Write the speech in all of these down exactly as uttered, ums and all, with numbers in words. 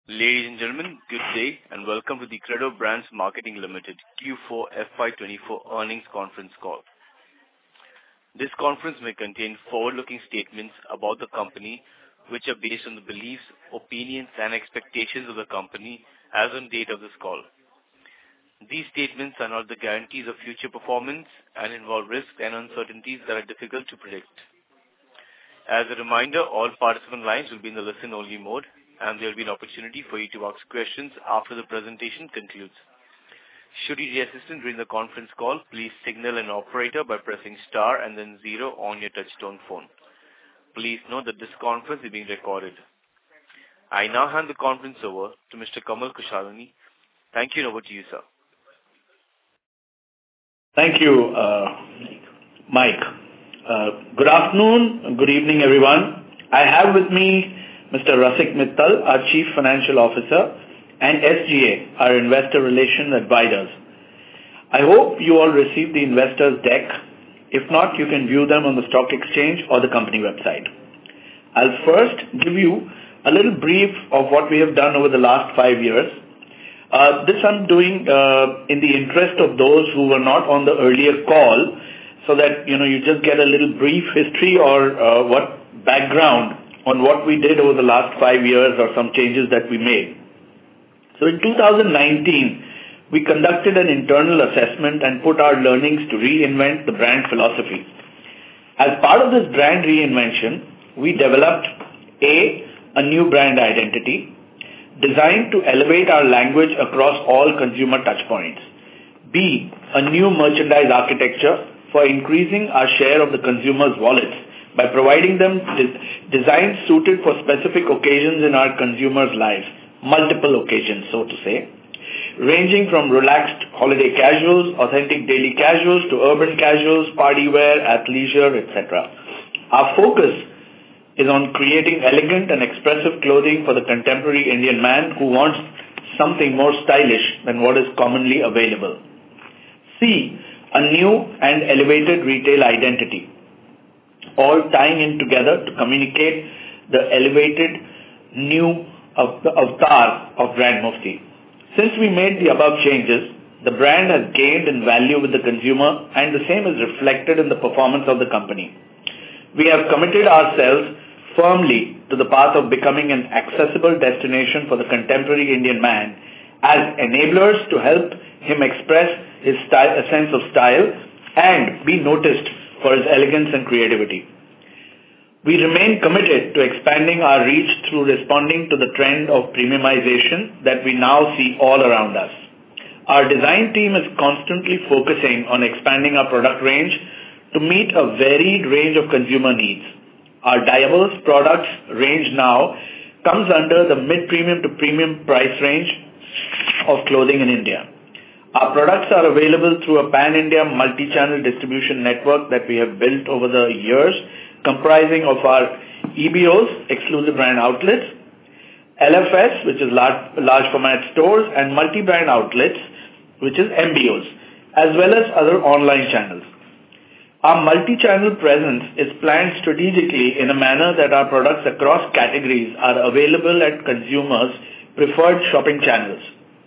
Ladies and gentlemen, good day and welcome to the Credo Brands Marketing Limited Q four F Y twenty-four earnings conference call. This conference may contain forward-looking statements about the company which are based on the beliefs, opinions and expectations of the company as on date of this call. These statements are not the guarantees of future performance and involve risks and uncertainties that are difficult to predict. As a reminder, all participant lines will be in the listen-only mode, and there will be an opportunity for you to ask questions after the presentation concludes. Should you need assistance during the conference call, please signal an operator by pressing star and then zero on your touchtone phone. Please note that this conference is being recorded. I now hand the conference over to Mister Kamal Kushalani. Thank you, and over to you, sir. Thank you, uh, Mike. Uh, good afternoon, good evening, everyone. I have with me Mister Rasik Mittal, our Chief Financial Officer, and S G A, our Investor Relations Advisors. I hope you all received the investors deck. If not, you can view them on the stock exchange or the company website. I'll first give you a little brief of what we have done over the last five years. Uh, this I'm doing uh, in the interest of those who were not on the earlier call, so that you know you just get a little brief history or uh, what background on what we did over the last five years or some changes that we made. So in two thousand nineteen, we conducted an internal assessment and put our learnings to reinvent the brand philosophy. As part of this brand reinvention, we developed A, a new brand identity, designed to elevate our language across all consumer touchpoints. B, a new merchandise architecture for increasing our share of the consumer's wallets by providing them de- designs suited for specific occasions in our consumers' lives, multiple occasions, so to say, ranging from relaxed holiday casuals, authentic daily casuals, to urban casuals, party wear, athleisure, et cetera. Our focus is on creating elegant and expressive clothing for the contemporary Indian man who wants something more stylish than what is commonly available. C, a new and elevated retail identity, all tying in together to communicate the elevated new avatar of Brand Mufti. Since we made the above changes, the brand has gained in value with the consumer, and the same is reflected in the performance of the company. We have committed ourselves firmly to the path of becoming an accessible destination for the contemporary Indian man as enablers to help him express his style, a sense of style and be noticed for his elegance and creativity. We remain committed to expanding our reach through responding to the trend of premiumization that we now see all around us. Our design team is constantly focusing on expanding our product range to meet a varied range of consumer needs. Our diverse products range now comes under the mid-premium to premium price range of clothing in India. Our products are available through a pan-India multi-channel distribution network that we have built over the years, comprising of our E B Os, exclusive brand outlets, L F S, which is large, large format stores, and multi-brand outlets, which is M B Os, as well as other online channels. Our multi-channel presence is planned strategically in a manner that our products across categories are available at consumers' preferred shopping channels.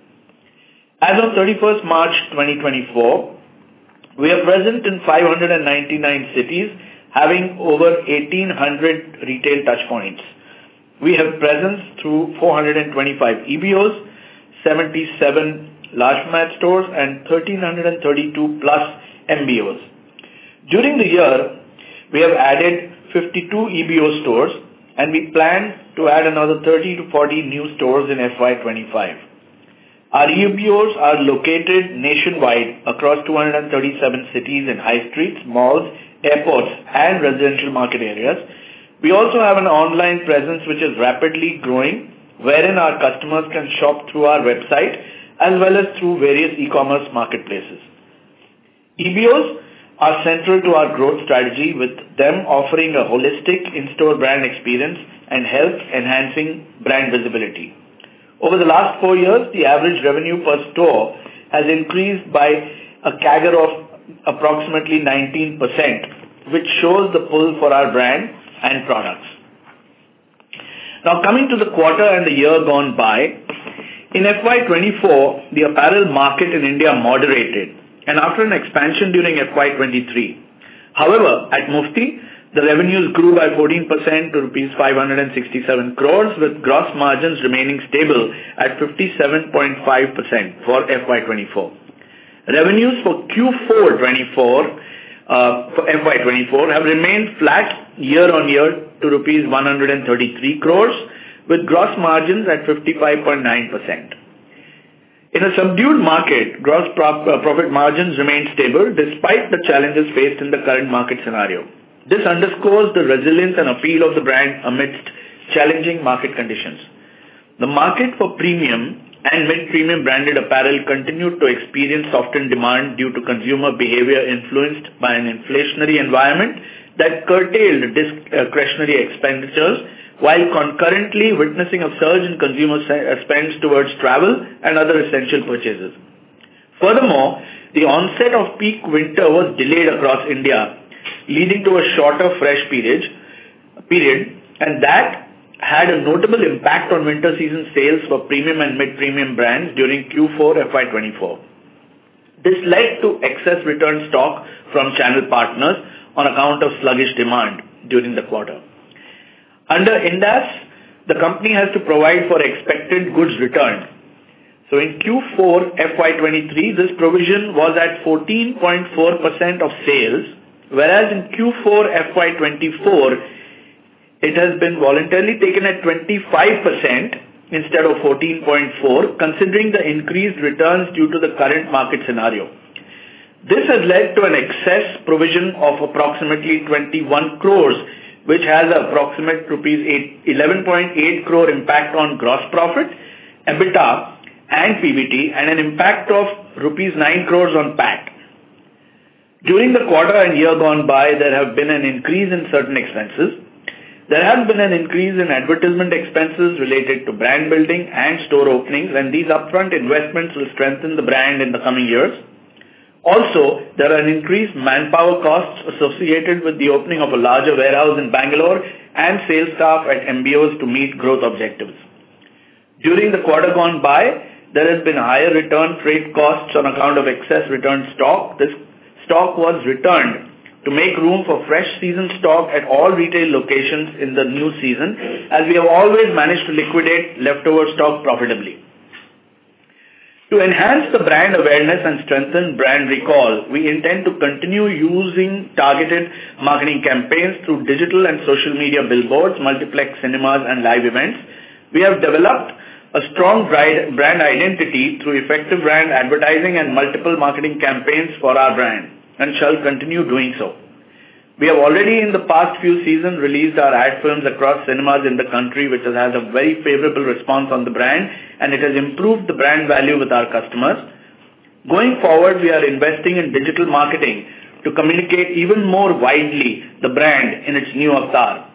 As on thirty-first March twenty twenty-four, we are present in five hundred ninety-nine cities, having over eighteen hundred retail touchpoints. We have presence through four hundred twenty-five E B Os, seventy-seven large format stores, and one thousand three hundred thirty-two plus M B Os. During the year, we have added fifty-two E B O stores, and we plan to add another thirty to forty new stores in F Y twenty-five. Our E B Os are located nationwide across two hundred thirty-seven cities in high streets, malls, airports, and residential market areas. We also have an online presence which is rapidly growing, wherein our customers can shop through our website as well as through various e-commerce marketplaces. E B Os are central to our growth strategy, with them offering a holistic in-store brand experience and help enhancing brand visibility. Over the last four years, the average revenue per store has increased by a C A G R of approximately nineteen percent, which shows the pull for our brand and products. Now coming to the quarter and the year gone by, in F Y twenty-four, the apparel market in India moderated and after an expansion during F Y twenty-three. However, at Mufti, the revenues grew by fourteen percent to rupees five hundred sixty-seven crores with gross margins remaining stable at fifty-seven point five percent for F Y twenty-four. Revenues for Q four twenty-four, uh, for F Y twenty-four have remained flat year on year to rupees one hundred thirty-three crores with gross margins at fifty-five point nine percent. In a subdued market, gross profit margins remained stable despite the challenges faced in the current market scenario. This underscores the resilience and appeal of the brand amidst challenging market conditions. The market for premium and mid-premium branded apparel continued to experience softened demand due to consumer behavior influenced by an inflationary environment that curtailed discretionary expenditures while concurrently witnessing a surge in consumer spends towards travel and other essential purchases. Furthermore, the onset of peak winter was delayed across India, leading to a shorter fresh period, period, and that had a notable impact on winter season sales for premium and mid-premium brands during Q four F Y twenty-four. This led to excess return stock from channel partners on account of sluggish demand during the quarter. Under Ind A S, the company has to provide for expected goods return. So in Q four F Y twenty-three, this provision was at fourteen point four percent of sales, whereas in Q four F Y twenty-four, it has been voluntarily taken at twenty-five percent instead of fourteen point four, considering the increased returns due to the current market scenario. This has led to an excess provision of approximately twenty-one crores, which has an approximate rupees eleven point eight crore impact on gross profit, EBITDA and P B T, and an impact of rupees nine crores on P A T. During the quarter and year gone by, there have been an increase in certain expenses. There has been an increase in advertisement expenses related to brand building and store openings, and these upfront investments will strengthen the brand in the coming years. Also, there are increased manpower costs associated with the opening of a larger warehouse in Bangalore and sales staff at M B Os to meet growth objectives. During the quarter gone by, there has been higher return freight costs on account of excess return stock. This stock was returned to make room for fresh season stock at all retail locations in the new season, as we have always managed to liquidate leftover stock profitably. To enhance the brand awareness and strengthen brand recall, we intend to continue using targeted marketing campaigns through digital and social media billboards, multiplex cinemas, and live events. We have developed a strong brand identity through effective brand advertising and multiple marketing campaigns for our brand, and shall continue doing so. We have already in the past few seasons released our ad films across cinemas in the country, which has had a very favorable response on the brand, and it has improved the brand value with our customers. Going forward, we are investing in digital marketing to communicate even more widely the brand in its new avatar.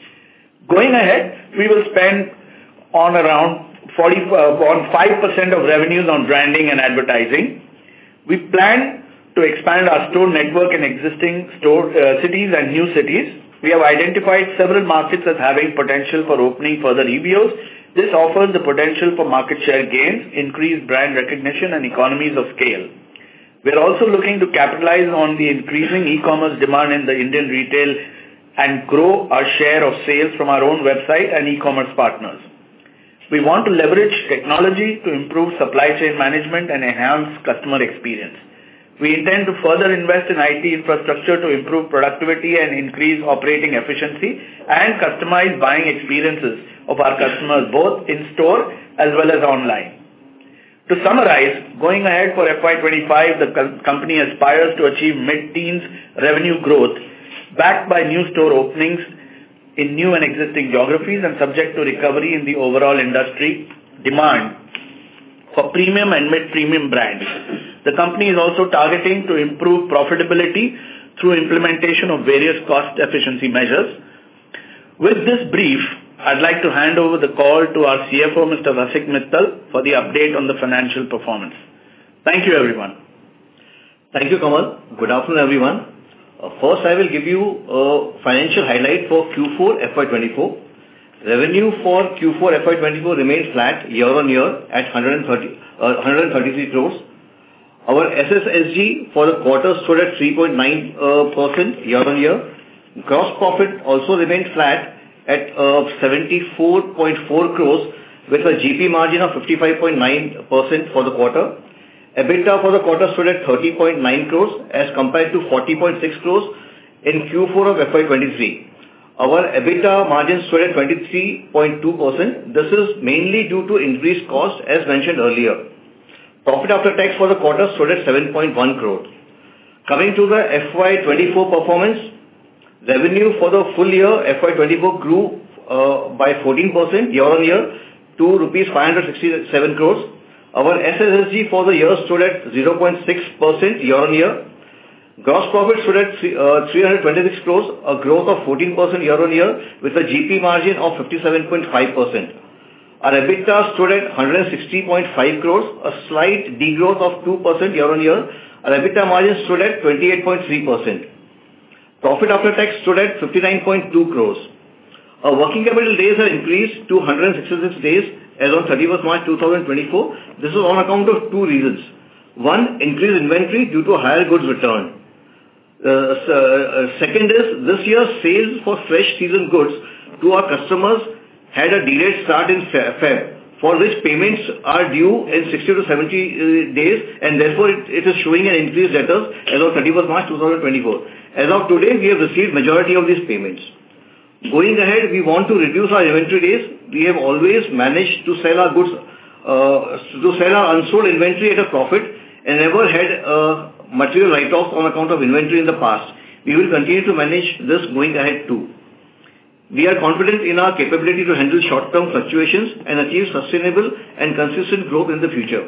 Going ahead, we will spend on around forty, uh, on five percent of revenues on branding and advertising. We plan to expand our store network in existing store uh, cities and new cities. We have identified several markets as having potential for opening further E B Os. This offers the potential for market share gains, increased brand recognition, and economies of scale. We are also looking to capitalize on the increasing e-commerce demand in the Indian retail and grow our share of sales from our own website and e-commerce partners. We want to leverage technology to improve supply chain management and enhance customer experience. We intend to further invest in I T infrastructure to improve productivity and increase operating efficiency and customize buying experiences of our customers both in store as well as online. To summarize, going ahead for F Y twenty-five, the co- company aspires to achieve mid-teens revenue growth backed by new store openings in new and existing geographies and subject to recovery in the overall industry demand for premium and mid-premium brands. The company is also targeting to improve profitability through implementation of various cost efficiency measures. With this brief, I'd like to hand over the call to our C F O, Mister Rasik Mittal, for the update on the financial performance. Thank you, everyone. Thank you, Kamal. Good afternoon, everyone. Uh, first, I will give you a financial highlight for Q four F Y twenty-four. Revenue for Q four F Y twenty-four remained flat year-on-year at one hundred thirty, uh, one hundred thirty-three crores. Our S S S G for the quarter stood at three point nine percent uh, year-on-year. Gross profit also remained flat at uh, seventy-four point four crores with a G P margin of fifty-five point nine percent for the quarter. EBITDA for the quarter stood at thirty point nine crores as compared to forty point six crores in Q four of F Y twenty-three. Our EBITDA margin stood at twenty-three point two percent. This is mainly due to increased cost as mentioned earlier. Profit after tax for the quarter stood at seven point one crore. Coming to the F Y twenty-four performance, revenue for the full year F Y twenty-four grew uh, by fourteen percent year-on-year to rupees five hundred sixty-seven crores. Our S S S G for the year stood at zero point six percent year-on-year. Gross profit stood at three hundred twenty-six crores, a growth of fourteen percent year-on-year with a G P margin of fifty-seven point five percent. Our EBITDA stood at one hundred sixty point five crores, a slight degrowth of two percent year-on-year. Our EBITDA margin stood at twenty-eight point three percent. Profit after tax stood at fifty-nine point two crores. Our working capital days have increased to one hundred sixty-six days as on thirty-first March two thousand twenty-four. This is on account of two reasons. One, increased inventory due to higher goods return. Uh, uh, second is, this year's sales for fresh season goods to our customers had a delayed start in Feb, for which payments are due in sixty to seventy days, and therefore it, it is showing an increased debtors as of thirty-first March two thousand twenty-four. As of today, we have received majority of these payments. Going ahead, we want to reduce our inventory days. We have always managed to sell our goods, uh, to sell our unsold inventory at a profit and never had uh, material write-offs on account of inventory in the past. We will continue to manage this going ahead too. We are confident in our capability to handle short-term fluctuations and achieve sustainable and consistent growth in the future.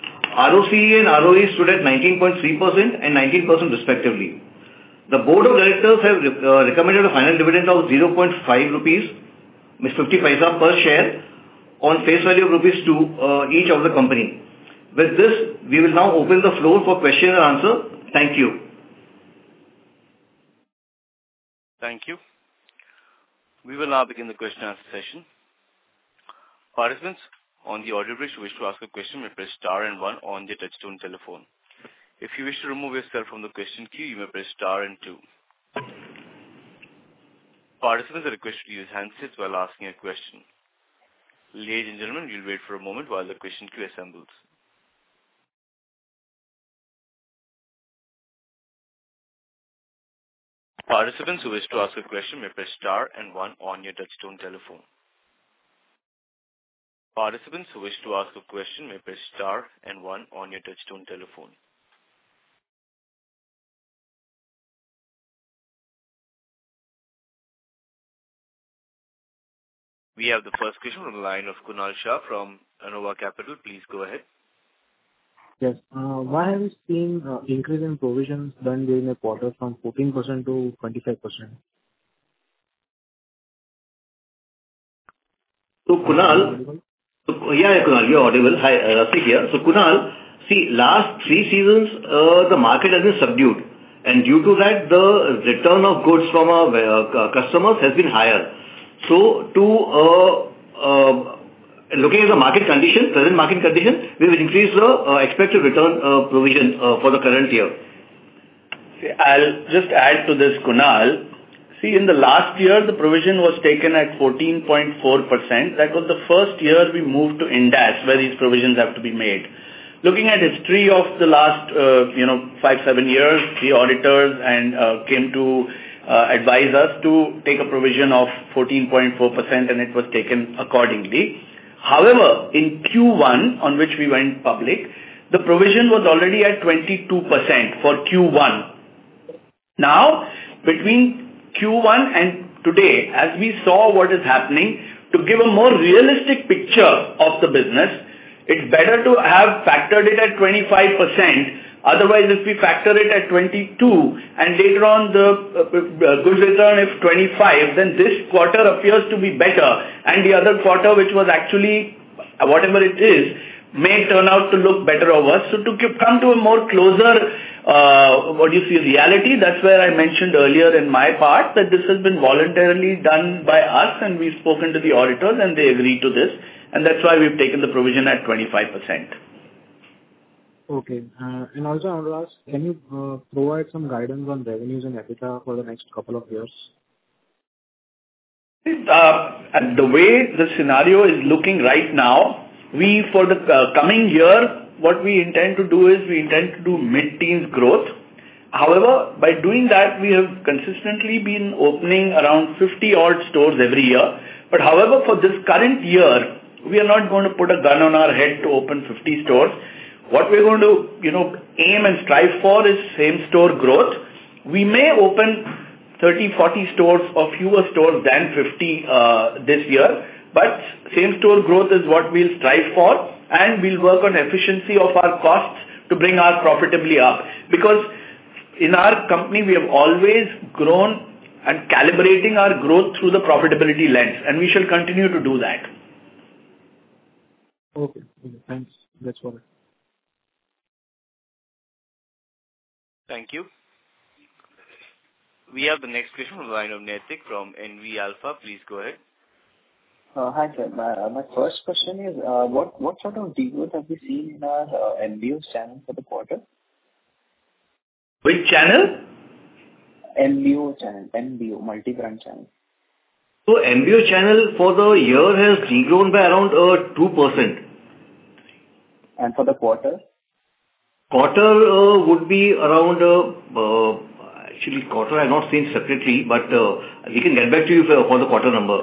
R O C E and R O E stood at nineteen point three percent and nineteen percent respectively. The Board of Directors have uh, recommended a final dividend of zero point five rupees, fifty paisa per share on face value of rupees two uh, each of the company. With this, we will now open the floor for question and answer. Thank you. Thank you. We will now begin the question and answer session. Participants on the audio bridge who wish to ask a question may press star and one on their touchtone telephone. If you wish to remove yourself from the question queue, you may press star and two. Participants are requested to use handsets while asking a question. Ladies and gentlemen, we'll wait for a moment while the question queue assembles. Participants who wish to ask a question may press star and one on your touchtone telephone. Participants who wish to ask a question may press star and one on your touchtone telephone. We have the first question from the line of Kunal Shah from Anova Capital. Please go ahead. Yes. Uh, why have you seen uh, increase in provisions done during the quarter from fourteen percent to twenty-five percent? So Kunal, so, yeah, yeah, Kunal, you're audible. Hi, uh, Rasik here. So Kunal, see, last three seasons, uh, the market has been subdued. And due to that, the return of goods from our uh, customers has been higher. So to uh, uh, looking at the market condition, present market condition, we will increase the uh, expected return uh, provision uh, for the current year. See, I'll just add to this, Kunal. See, in the last year, the provision was taken at fourteen point four percent. That was the first year we moved to Ind A S, where these provisions have to be made. Looking at history of the last, uh, you know, five, seven years, the auditors and uh, came to uh, advise us to take a provision of fourteen point four percent, and it was taken accordingly. However, in Q one, on which we went public, the provision was already at twenty-two percent for Q one. Now, between Q one and today, as we saw what is happening, to give a more realistic picture of the business, it's better to have factored it at twenty-five percent. Otherwise, if we factor it at twenty-two and later on the uh, goods return if twenty-five, then this quarter appears to be better, and the other quarter, which was actually whatever it is, may turn out to look better or worse. So to come to a more closer, uh, what do you see, reality, that's where I mentioned earlier in my part that this has been voluntarily done by us, and we've spoken to the auditors and they agreed to this, and that's why we've taken the provision at twenty-five percent. Okay. Uh, and also I want to ask, can you uh, provide some guidance on revenues and EBITDA for the next couple of years? Uh, and the way the scenario is looking right now, we, for the uh, coming year, what we intend to do is we intend to do mid-teens growth. However, by doing that, we have consistently been opening around fifty odd stores every year. But however, for this current year, we are not going to put a gun on our head to open fifty stores. What we're going to, you know, aim and strive for is same store growth. We may open thirty, forty stores or fewer stores than fifty uh, this year, but same store growth is what we'll strive for, and we'll work on efficiency of our costs to bring our profitably up. Because in our company, we have always grown and calibrating our growth through the profitability lens, and we shall continue to do that. Okay. Okay. Thanks. That's all. Thank you. We have the next question from the line of Naitik from N V Alpha. Please go ahead. Uh, hi, sir. My, uh, my first question is, uh, what, what sort of degrowth have we seen in our uh, M B O channel for the quarter? Which channel? M B O channel, M B O, multi-brand channel. So M B O channel for the year has degrown by around uh, two percent. And for the quarter? Quarter uh, would be around, uh, uh, actually quarter I have not seen separately, but uh, we can get back to you for, for the quarter number.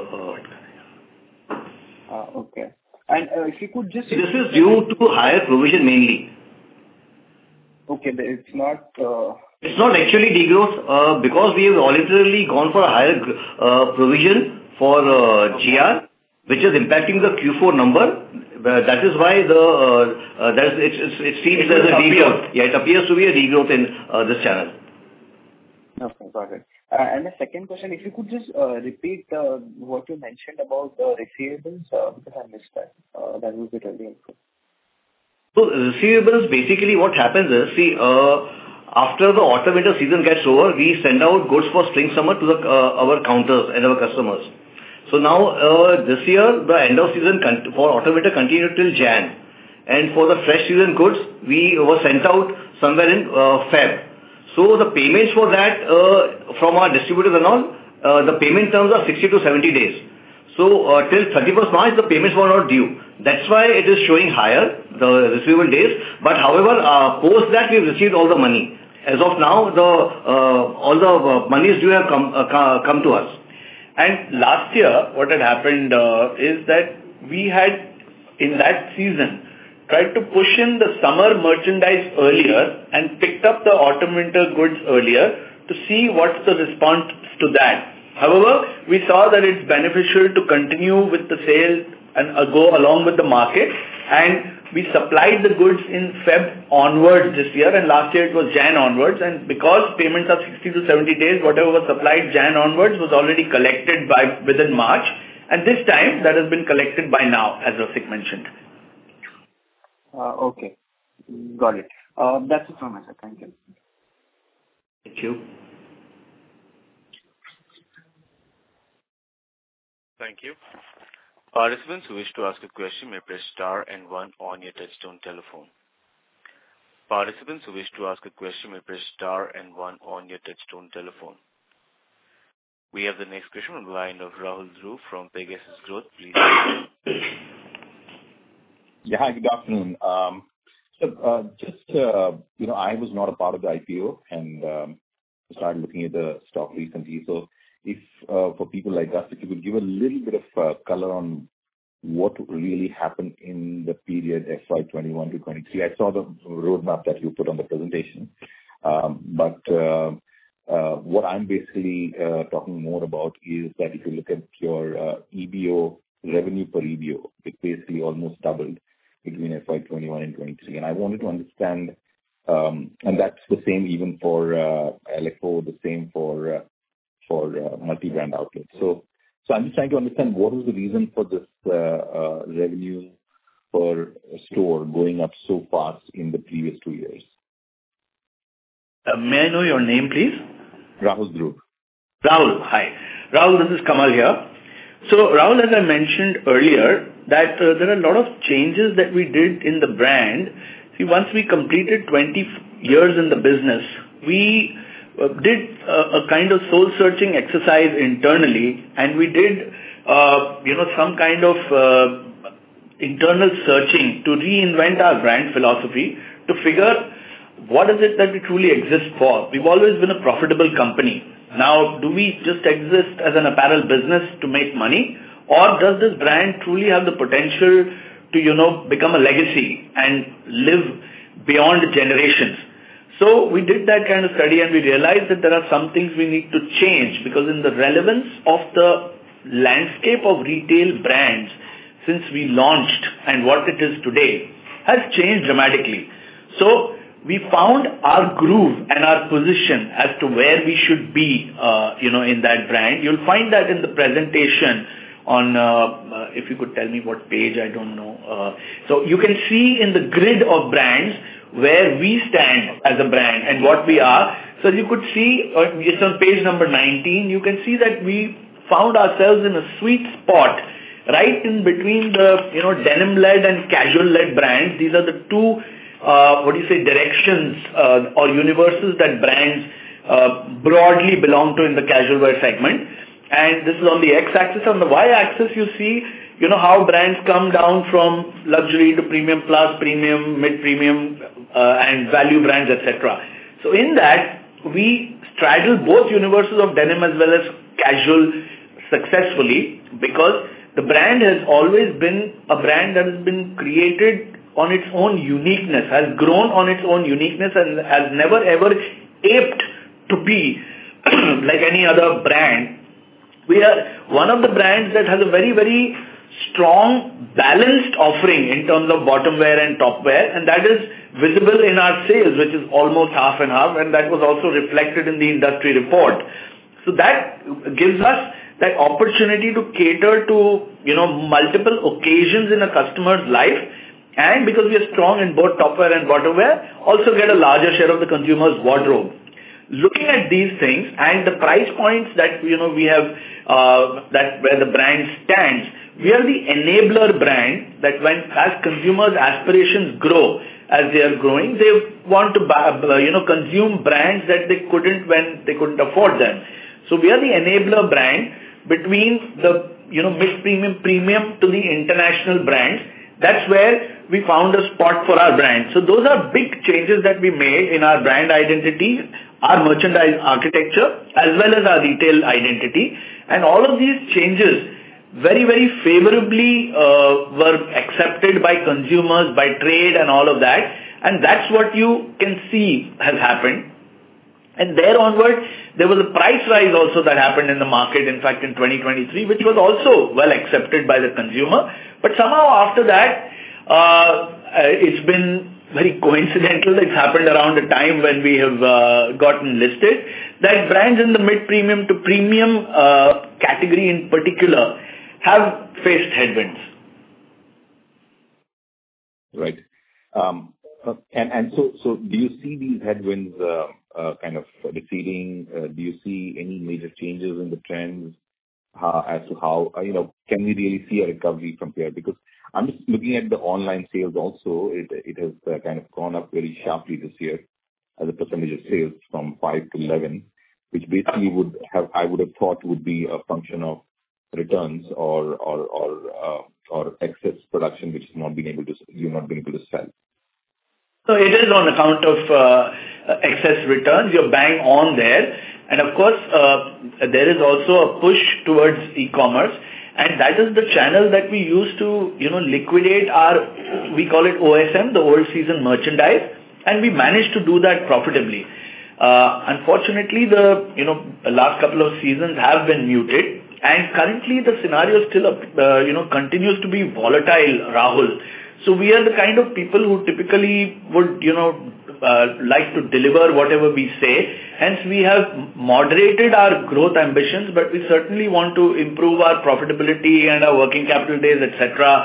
Uh, uh, okay. And uh, if you could just... This is due to higher provision mainly. Okay, but it's not... Uh... It's not actually degrowth uh, because we have voluntarily gone for a higher uh, provision for uh, G R, which is impacting the Q four number. Uh, that is why the uh, uh, that is, it, it, it seems it as a degrowth. Yeah, it appears to be a degrowth in uh, this channel. Okay, got it. Uh, and the second question, if you could just uh, repeat uh, what you mentioned about the receivables, uh, because I missed that. Uh, that would be really helpful. So receivables, basically what happens is, see, uh, after the autumn winter season gets over, we send out goods for spring summer to the, uh, our counters and our customers. So now, uh, this year, the end of season con- for autumn winter continued till Jan. And for the fresh season goods, we were sent out somewhere in uh, Feb. So the payments for that uh, from our distributors and all, uh, the payment terms are sixty to seventy days. So uh, till thirty-first March, the payments were not due. That's why it is showing higher, the receivable days. But however, uh, post that, we've received all the money. As of now, the uh, all the uh, monies due have come, uh, come to us. And last year, what had happened uh, is that we had, in that season, tried to push in the summer merchandise earlier and picked up the autumn-winter goods earlier to see what's the response to that. However, we saw that it's beneficial to continue with the sale and uh, go along with the market, and we supplied the goods in Feb onwards this year, and last year it was Jan onwards, and because payments are sixty to seventy days, whatever was supplied Jan onwards was already collected by within March, and this time that has been collected by now, as Rasik mentioned. Uh, okay, got it. Uh, that's it from my side. Thank you. Thank you. Thank you. Participants who wish to ask a question may press star and one on your touchtone telephone. Participants who wish to ask a question may press star and one on your touchtone telephone. We have the next question on the line of Rahul Dhruv from Pegasus Growth. Please. Yeah, hi, good afternoon. Um, so, uh, just, uh, you know, I was not a part of the I P O and um, started looking at the stock recently. So, if uh, for people like us, if you could give a little bit of uh, color on what really happened in the period F Y twenty-one to twenty-three. I saw the roadmap that you put on the presentation, um, but uh, uh, what I'm basically uh, talking more about is that if you look at your uh, E B O, revenue per E B O, it basically almost doubled between F Y twenty-one and twenty-three. And I wanted to understand, um, and that's the same even for uh, L F O, the same for uh, for uh, multi-brand outlets. So, so I'm just trying to understand what is the reason for this uh, uh, revenue per store going up so fast in the previous two years? Uh, may I know your name, please? Rahul Dhruv. Rahul, hi. Rahul, this is Kamal here. So, Rahul, as I mentioned earlier, that uh, there are a lot of changes that we did in the brand. See, once we completed twenty years in the business, we uh, did uh, a kind of soul-searching exercise internally, and we did, uh, you know, some kind of uh, internal searching to reinvent our brand philosophy to figure what is it that we truly exist for. We've always been a profitable company. Now, do we just exist as an apparel business to make money, or does this brand truly have the potential to, you know, become a legacy and live beyond generations? So we did that kind of study, and we realized that there are some things we need to change, because in the relevance of the landscape of retail brands since we launched and what it is today has changed dramatically. So we found our groove and our position as to where we should be, uh, you know, in that brand. You'll find that in the presentation on, uh, uh, if you could tell me what page, I don't know. Uh, so you can see in the grid of brands where we stand as a brand and what we are. So you could see, uh, it's on page number nineteen, you can see that we found ourselves in a sweet spot right in between the, you know, denim-led and casual-led brands. These are the two Uh, what do you say, directions uh, or universes that brands uh, broadly belong to in the casual wear segment. And this is on the x-axis. On the y-axis, you see, you know, how brands come down from luxury to premium plus, premium, mid-premium, uh, and value brands, et cetera. So in that, we straddle both universes of denim as well as casual successfully, because the brand has always been a brand that has been created on its own uniqueness, has grown on its own uniqueness, and has never ever aped to be like any other brand. We are one of the brands that has a very, very strong, balanced offering in terms of bottom wear and top wear, and that is visible in our sales, which is almost half and half, and that was also reflected in the industry report. So that gives us that opportunity to cater to, you know, multiple occasions in a customer's life. And because we are strong in both top wear and bottom wear, also get a larger share of the consumer's wardrobe. Looking at these things and the price points that, you know, we have, uh, that where the brand stands, we are the enabler brand that when, as consumers' aspirations grow, as they are growing, they want to buy, you know, consume brands that they couldn't when they couldn't afford them. So we are the enabler brand between the, you know, mid-premium, premium to the international brands. That's where we found a spot for our brand. So those are big changes that we made in our brand identity, our merchandise architecture, as well as our retail identity. And all of these changes very, very favorably uh, were accepted by consumers, by trade and all of that. And that's what you can see has happened. And there onward, there was a price rise also that happened in the market, in fact, in twenty twenty-three, which was also well accepted by the consumer. But somehow after that, uh, it's been very coincidental. It's happened around the time when we have uh, gotten listed, that brands in the mid-premium to premium uh, category in particular have faced headwinds. Right. Um, and, and so, so do you see these headwinds uh, uh, kind of receding? Uh, do you see any major changes in the trends uh, as to how, uh, you know, can we really see a recovery from here? Because I'm just looking at the online sales also. It it has uh, kind of gone up very sharply this year as a percentage of sales from five to eleven, which basically would have, I would have thought would be a function of returns or or or uh, or excess production, which is not being able to, you're not being able to sell. So it is on account of uh, excess returns. You're bang on there. And of course, uh, there is also a push towards e-commerce. And that is the channel that we use to, you know, liquidate our, we call it O S M, the old season merchandise. And we managed to do that profitably. Uh, unfortunately, the, you know, the last couple of seasons have been muted. And currently the scenario still, uh, you know, continues to be volatile, Rahul. So we are the kind of people who typically would, you know, uh, like to deliver whatever we say. Hence, we have moderated our growth ambitions, but we certainly want to improve our profitability and our working capital days, et cetera,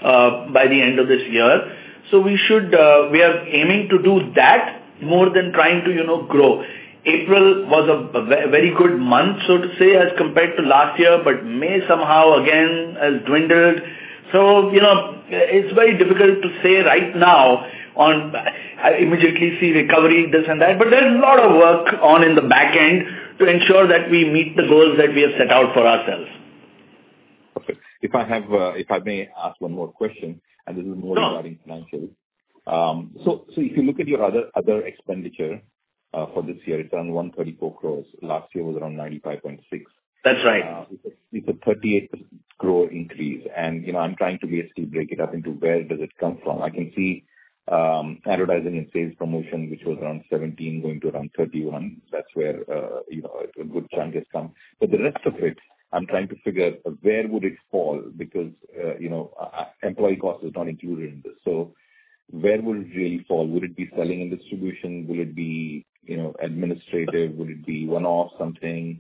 uh, by the end of this year. So we should, uh, we are aiming to do that more than trying to, you know, grow. April was a, a very good month, so to say, as compared to last year, but May somehow again has dwindled. So, you know, it's very difficult to say right now on, I immediately see recovery, this and that, but there's a lot of work on in the back end to ensure that we meet the goals that we have set out for ourselves. Okay. If I have, uh, if I may ask one more question, and this is more Sure. regarding financial. Um, so, so if you look at your other other expenditure uh, for this year, it's around one hundred thirty-four crores. Last year was around ninety-five point six. That's right. Uh, it's, a, it's a thirty-eight crore increase, and you know I'm trying to basically break it up into where does it come from. I can see um, advertising and sales promotion, which was around seventeen, going to around thirty-one. That's where uh, you know a good chunk has come. But the rest of it, I'm trying to figure where would it fall, because uh, you know uh, employee cost is not included in this. So where would it really fall? Would it be selling and distribution? Will it be you know administrative? Would it be one-off something?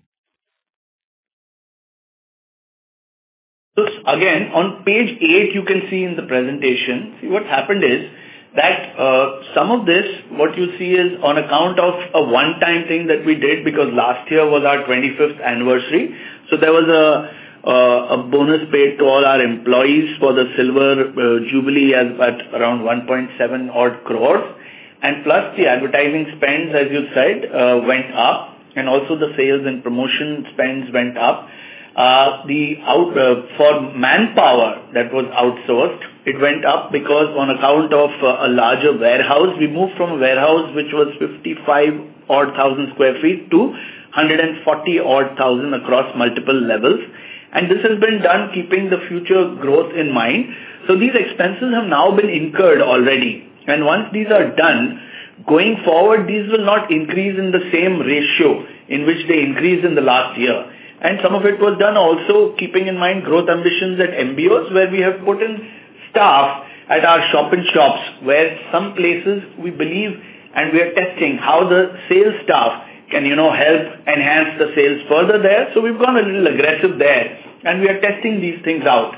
So again, on page eight, you can see in the presentation, see what happened is that uh, some of this, what you see is on account of a one-time thing that we did, because last year was our twenty-fifth anniversary. So there was a, uh, a bonus paid to all our employees for the silver uh, jubilee as at around one point seven odd crores. And plus the advertising spends, as you said, uh, went up, and also the sales and promotion spends went up. Uh, the out, uh, for manpower that was outsourced, it went up because on account of uh, a larger warehouse, we moved from a warehouse which was fifty-five odd thousand square feet to one hundred forty odd thousand across multiple levels. And this has been done keeping the future growth in mind. So these expenses have now been incurred already. And once these are done, going forward, these will not increase in the same ratio in which they increased in the last year. And some of it was done also keeping in mind growth ambitions at M B Os, where we have put in staff at our shop and shops, where some places we believe and we are testing how the sales staff can, you know, help enhance the sales further there. So we've gone a little aggressive there, and we are testing these things out.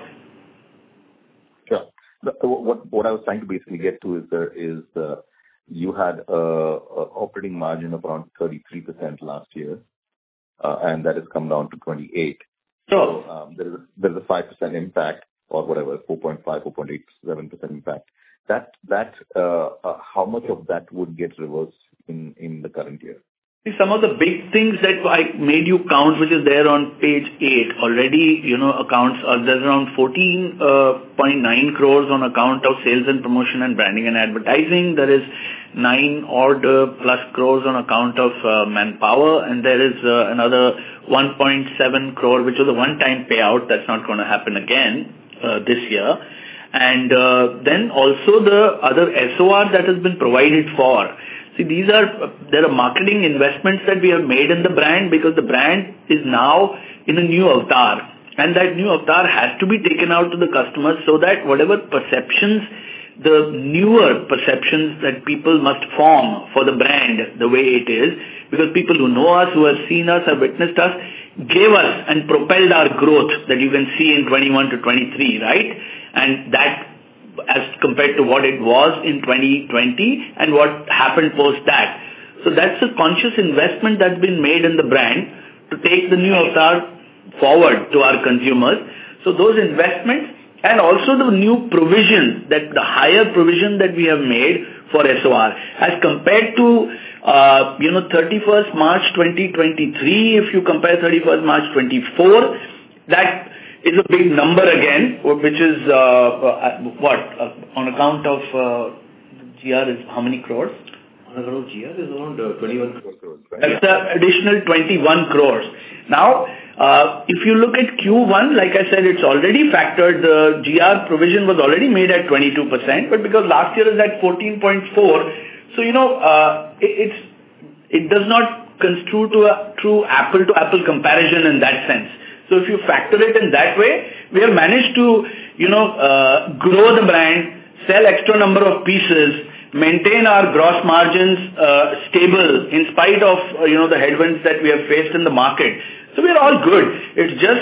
Sure. What what I was trying to basically get to is there is uh, you had a, a operating margin of around thirty-three percent last year. Uh, and that has come down to twenty-eight. Sure. So um, there is a, there is a five percent impact, or whatever, four point five, four point eight seven percent impact. That that uh, uh, how much of that would get reversed in in the current year? See, some of the big things that I made you count, which is there on page eight, already, you know, accounts, uh, there's around fourteen point nine crores on account of sales and promotion and branding and advertising. There is nine odd uh, plus crores on account of uh, manpower, and there is uh, another one point seven crore, which was a one-time payout. That's not going to happen again uh, this year. And uh, then also the other S O R that has been provided for. See, these are, there are marketing investments that we have made in the brand, because the brand is now in a new avatar. And that new avatar has to be taken out to the customers so that whatever perceptions, the newer perceptions that people must form for the brand, the way it is, because people who know us, who have seen us, have witnessed us, gave us and propelled our growth that you can see in twenty-one to twenty-three, right? And that as compared to what it was in twenty twenty and what happened post that. So that's a conscious investment that's been made in the brand to take the new avatar forward to our consumers. So those investments, and also the new provision, that the higher provision that we have made for S O R as compared to uh, you know thirty-first March twenty twenty-three, if you compare thirty-first March twenty-four, that is a big number again, which is uh, uh, what uh, on account of uh, G R is how many crores? On account of G R is around uh, twenty-one crores. Right? That's the additional twenty-one crores. Now, uh, if you look at Q one, like I said, it's already factored. The G R provision was already made at twenty-two percent, but because last year is at fourteen point four, so you know uh, it, it's it does not construe to a true apple-to-apple comparison in that sense. So if you factor it in that way, we have managed to, you know, uh, grow the brand, sell extra number of pieces, maintain our gross margins uh, stable in spite of, uh, you know, the headwinds that we have faced in the market. So we are all good. It's just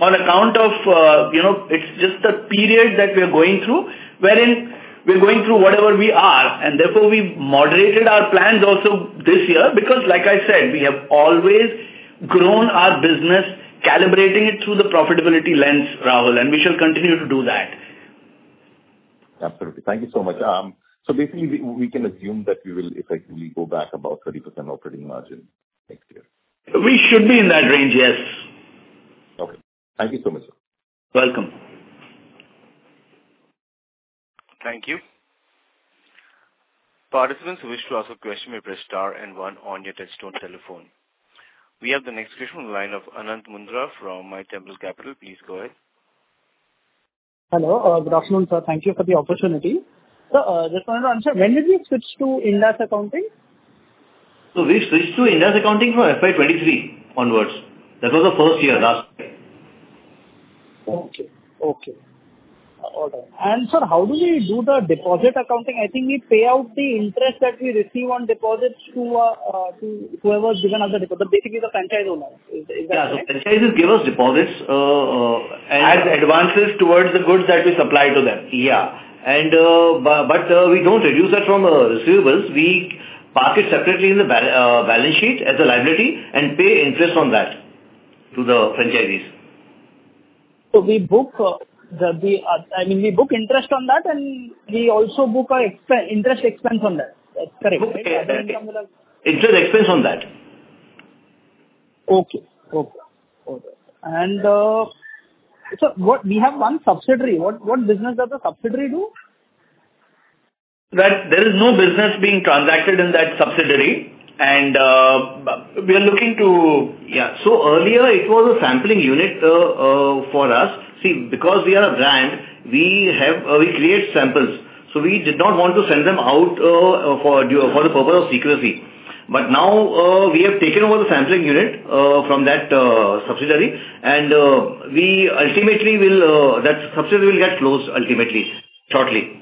on account of, uh, you know, it's just the period that we are going through, wherein we're going through whatever we are, and therefore we've moderated our plans also this year, because like I said, we have always grown our business, calibrating it through the profitability lens, Rahul, and we shall continue to do that. Absolutely. Thank you so much. Um, so basically, we, we can assume that we will effectively go back about thirty percent operating margin next year. We should be in that range, yes. Okay. Thank you so much, sir. Welcome. Thank you. Participants who wish to ask a question may press star and one on your touchtone telephone. We have the next question on the line of Anant Mundra from My Temple Capital. Please go ahead. Hello. Uh, good afternoon, sir. Thank you for the opportunity. So, uh, just wanted to answer, when did we switch to Ind AS accounting? So we switched to Ind AS accounting from F Y twenty-three onwards. That was the first year, last year. Okay. Okay. Uh, all right. And sir, how do we do the deposit accounting? I think we pay out the interest that we receive on deposits to uh, uh, to whoever's given us the deposit, basically the franchise owner. Is, is that Yeah, correct? so franchises give us deposits uh, uh, and As advances towards the goods that we supply to them. Yeah, and uh, bu- but uh, we don't reduce that from uh, receivables. We park it separately in the bal- uh, balance sheet as a liability and pay interest on that to the franchisees. So we book uh, the, the uh, I mean, we book interest on that, and we also book a exp- interest expense on that. That's correct, Book, right? uh, Other income will have- Interest expense on that. Okay. Okay. Okay. And uh, so what we have one subsidiary. What what business does the subsidiary do? That there is no business being transacted in that subsidiary, and uh, we are looking to... Yeah, so earlier it was a sampling unit uh, uh, for us. See, because we are a brand, we have uh, we create samples. So we did not want to send them out uh, for for the purpose of secrecy. But now uh, we have taken over the sampling unit uh, from that uh, subsidiary, and uh, we ultimately will uh, that subsidiary will get closed ultimately shortly.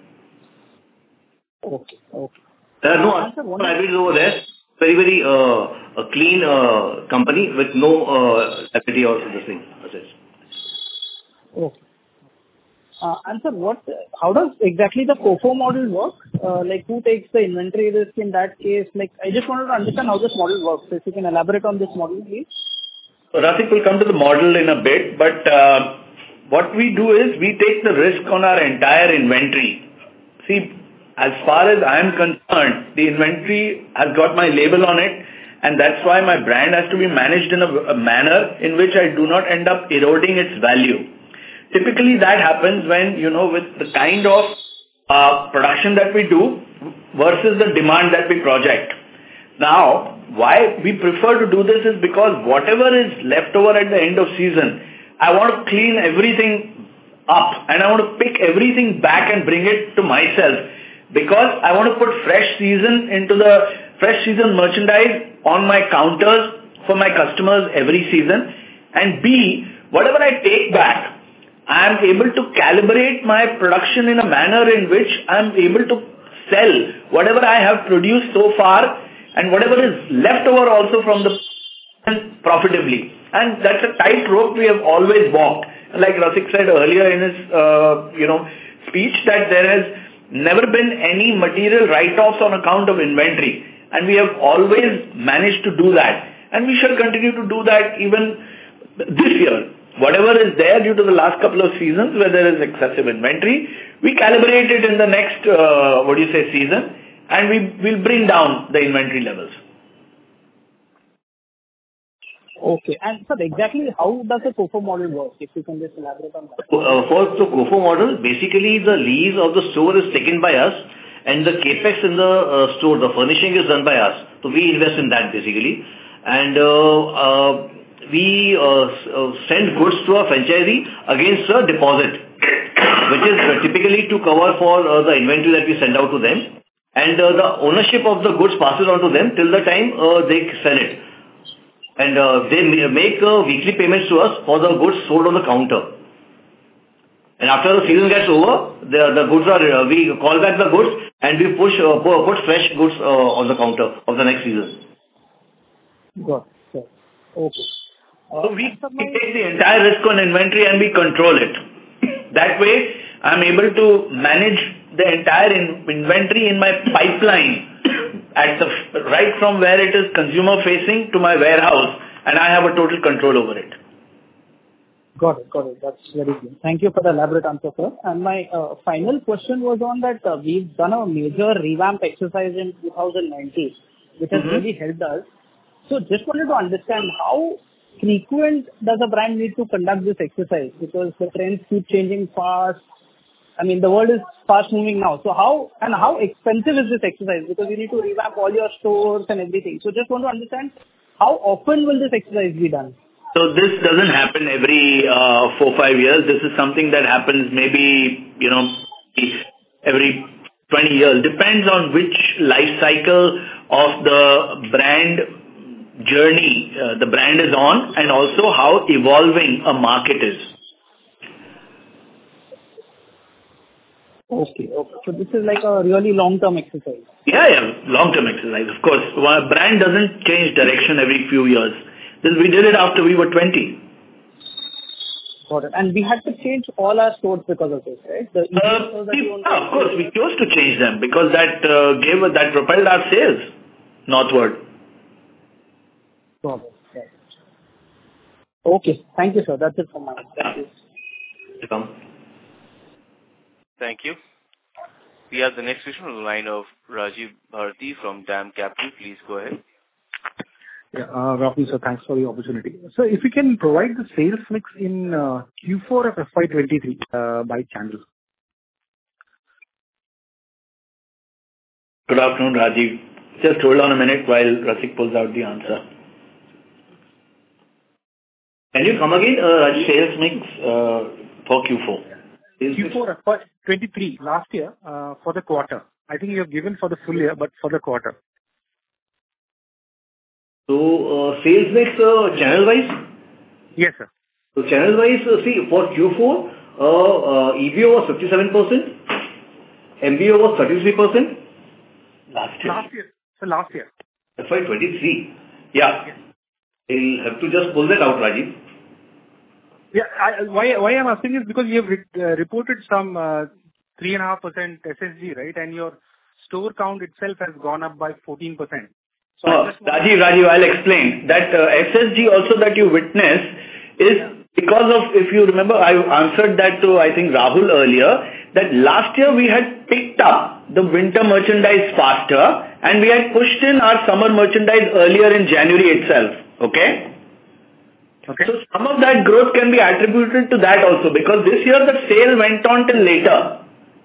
Okay. Okay. There are no Uh, other sir, one- liabilities over there. Very very uh, a clean uh, company with no uh, liability or this thing. That's it. Okay. Uh, and sir, what? How does exactly the COFO model work? Uh, like, who takes the inventory risk in that case? Like, I just wanted to understand how this model works. So if you can elaborate on this model, please. So Rasik will come to the model in a bit, but uh, what we do is we take the risk on our entire inventory. See, as far as I am concerned, the inventory has got my label on it, and that's why my brand has to be managed in a, a manner in which I do not end up eroding its value. Typically, that happens when, you know, with the kind of uh, production that we do versus the demand that we project. Now, why we prefer to do this is because whatever is left over at the end of season, I want to clean everything up and I want to pick everything back and bring it to myself, because I want to put fresh season into the fresh season merchandise on my counters for my customers every season. And B, whatever I take back, I am able to calibrate my production in a manner in which I am able to sell whatever I have produced so far and whatever is left over also from the profitably. And that's a tight rope we have always walked. Like Rasik said earlier in his, uh, you know, speech, that there has never been any material write-offs on account of inventory. And we have always managed to do that. And we shall continue to do that even this year. Whatever is there due to the last couple of seasons where there is excessive inventory, we calibrate it in the next, uh, what do you say, season, and we will bring down the inventory levels. Okay. And sir, exactly how does the COFO model work? If you can just elaborate on that. Uh, for the COFO model, basically the lease of the store is taken by us, and the capex in the uh, store, the furnishing is done by us. So we invest in that basically, and uh, uh, we uh, uh, send goods to a franchisee against a deposit, which is uh, typically to cover for uh, the inventory that we send out to them, and uh, the ownership of the goods passes on to them till the time uh, they sell it. And uh, they make uh, weekly payments to us for the goods sold on the counter. And after the season gets over, the, the goods are, uh, we call back the goods and we push, uh, put fresh goods uh, on the counter of the next season. Got it. Okay. So we take the entire risk on inventory and we control it. That way, I'm able to manage the entire in- inventory in my pipeline at the right from where it is consumer facing to my warehouse, and I have a total control over it. Got it. Got it. That's very good. Thank you for the elaborate answer, sir. And my uh, final question was on that uh, we've done a major revamp exercise in two thousand nineteen, which has Mm-hmm. really helped us. So just wanted to understand how frequent does a brand need to conduct this exercise? Because the trends keep changing fast. I mean, the world is fast moving now. So how and how expensive is this exercise? Because you need to revamp all your stores and everything. So just want to understand how often will this exercise be done? So this doesn't happen every uh, four, five years. This is something that happens maybe, you know, every twenty years. Depends on which life cycle of the brand journey uh, the brand is on, and also how evolving a market is. Okay. Okay. So this is like a really long-term exercise. Yeah, yeah, long-term exercise. Of course, a brand doesn't change direction every few years. This, we did it after we were twenty. Got it. And we had to change all our stores because of this, right? The Uh, stores that we, you own. yeah, of course, we chose to change them because that uh, gave that propelled our sales northward. Got it. Got it. Okay. Thank you, sir. That's it from my end. Thank you. Welcome. Thank you. We have the next question on the line of Rajiv Bharati from DAM Capital. Please go ahead. Yeah, uh, Rahul, sir, thanks for the opportunity. So if you can provide the sales mix in uh, Q four of F Y twenty-three uh, by channel. Good afternoon, Rajiv. Just hold on a minute while Rasik pulls out the answer. Can you come again, uh, Raj, sales mix uh, for Q four? Sales Q mix? four F Y twenty-three last year uh, for the quarter. I think you have given for the full year, but for the quarter. So, uh, sales mix uh, channel-wise? Yes, sir. So, channel-wise, uh, see, for Q four, uh, uh, E B O was fifty-seven percent, M B O was thirty-three percent. Last year. Last year. So last year. F Y twenty-three. Yeah. I'll have to just pull that out, Rajiv. Yeah. I, why why I'm asking is because you have re- uh, reported some uh, three and a half percent S S G, right? And your store count itself has gone up by fourteen percent. So Oh, I just want- Rajiv, Rajiv, I'll explain. That uh, S S G also that you witness is because of, if you remember, I answered that to, I think, Rahul earlier, that last year we had picked up the winter merchandise faster and we had pushed in our summer merchandise earlier in January itself. Okay? Okay. So some of that growth can be attributed to that also, because this year the sale went on till later.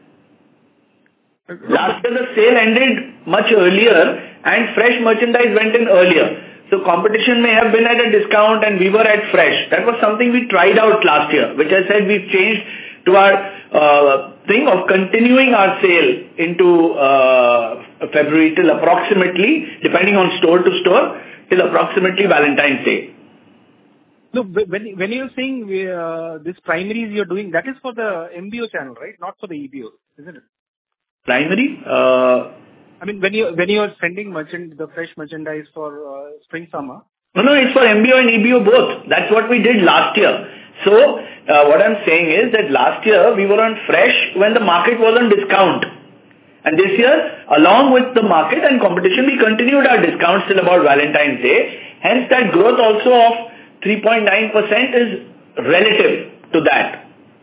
Last year the sale ended much earlier and fresh merchandise went in earlier. So competition may have been at a discount and we were at fresh. That was something we tried out last year, which I said we've changed to our uh, thing of continuing our sale into uh, February till approximately, depending on store to store, till approximately Valentine's Day. No, when when you're saying uh, this primaries you're doing, that is for the M B O channel, right? Not for the E B O, isn't it? Primary? Uh, I mean, when you when you're sending merchant the fresh merchandise for uh, spring summer. No, no, it's for M B O and E B O both. That's what we did last year. So, uh, what I'm saying is that last year we were on fresh when the market was on discount. And this year, along with the market and competition, we continued our discounts till about Valentine's Day. Hence, that growth also of three point nine percent is relative to that.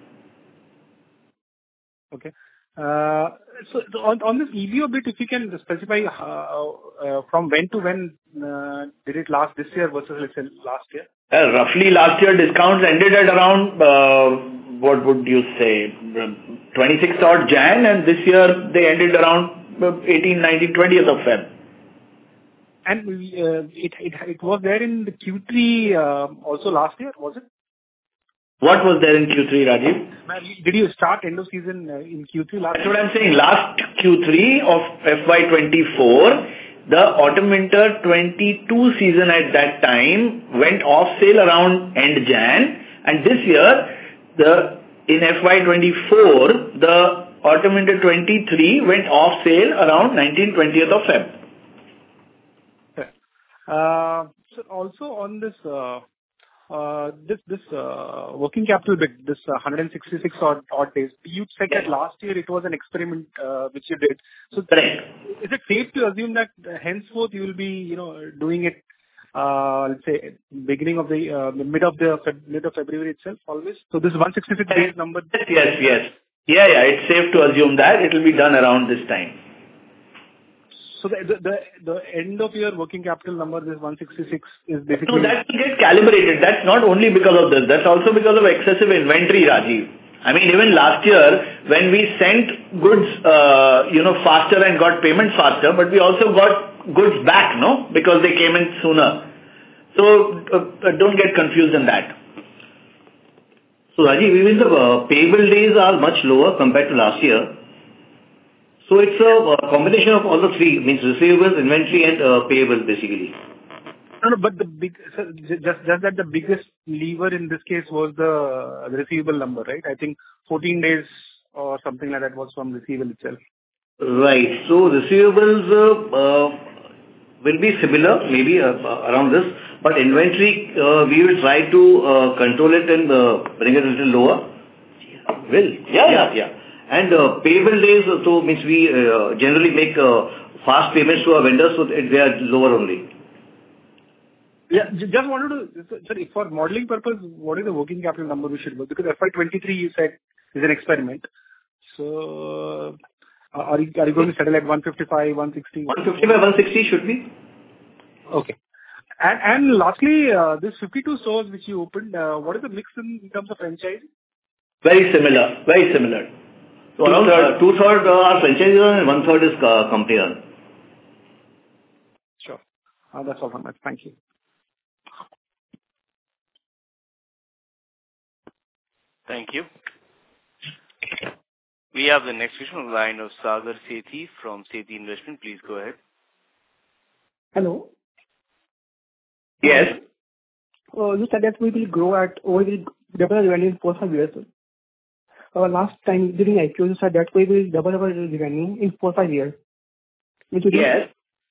Okay. Uh, so so on on this E B O bit, if you can specify uh, uh, from when to when uh, did it last this year versus let's say last year? Uh, roughly last year discounts ended at around, uh, what would you say, twenty-sixth odd Jan, and this year they ended around eighteen, nineteen, twentieth of Feb. And uh, it, it it was there in the Q three uh, also last year, was it? What was there in Q three, Rajiv? Did you start end of season uh, in Q three last That's year? what I'm saying. Last Q three of F Y twenty-four, the autumn-winter twenty-two season at that time went off sale around end Jan, and this year, the in F Y twenty-four, the autumn-winter twenty-three went off sale around nineteenth, twentieth of Feb. Uh, so also on this, uh, uh, this this uh, working capital bit, this uh, one hundred sixty-six odd, odd days. You said Yes. that last year it was an experiment uh, which you did. So Correct. is it safe to assume that uh, henceforth you will be, you know, doing it, uh, let's say, beginning of the uh, mid of the Feb- mid of February itself, always? So this one hundred sixty-six days number. Yes, yes, yes. Yeah, yeah, it's safe to assume that it will be done around this time. So the the the, the end of your working capital number, this one hundred sixty-six, is No, basically. that will get calibrated. That's not only because of this. That's also because of excessive inventory, Rajiv. I mean, even last year, when we sent goods, uh, you know, faster and got payment faster, but we also got goods back, no? Because they came in sooner. So, uh, don't get confused in that. So Rajiv, even the uh, payable days are much lower compared to last year. So it's a uh, combination of all the three, means receivables, inventory and uh, payables basically. No, no, but the big, so ju- just just that the biggest lever in this case was the the receivable number, right? I think fourteen days or something like that was from receivable itself. Right. So receivables uh, uh, will be similar, maybe uh, uh, around this, but inventory, uh, we will try to uh, control it and uh, bring it a little lower. Will? Yeah, Yeah, yeah. And uh, payable days, uh, so means we uh, generally make uh, fast payments to our vendors, so it- they are lower only. Yeah, ju- just wanted to, so- sorry, for modeling purpose, what is the working capital number we should work? Because F Y twenty-three you said is an experiment. So, uh, are you are you going to settle at one fifty-five, one sixty? one fifty by one sixty should be. Okay. And and lastly, uh, this fifty-two stores which you opened, uh, what is the mix in in terms of franchise? Very similar. Very similar. So around Two-third. uh, two-third uh, are franchise and one-third is uh, company owned. Sure. Uh, That's all from me. Thank you. Thank you. We have the next question on the line of Sagar Sethi from Sethi Investment. Please go ahead. Hello. Yes. Uh, You said that we will grow at, or we will double our revenue in four, five years. Uh, Last time during I P O, you said that we will double our revenue in four, five years. Which will be- Yes.